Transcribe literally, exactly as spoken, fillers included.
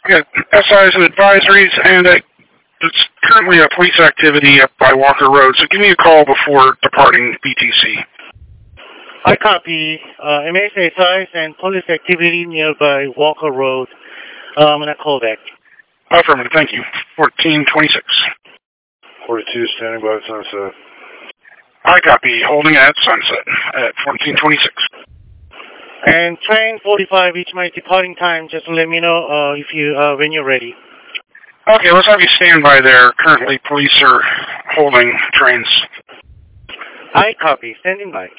got S Is and advisories, and uh, it's currently a police activity up by Walker Road, so give me a call before departing B T C. I copy. Uh, M S S Is and police activity nearby Walker Road. Uh, I'm going to call back. Affirmative, thank you. fourteen twenty-six. forty-two, standing by Sunset. I copy. Holding at Sunset at fourteen twenty-six. And train forty-five, it's my departing time. Just let me know uh, if you uh, when you're ready. Okay, let's have you stand by there. Currently, police are holding trains. I copy. Standing by.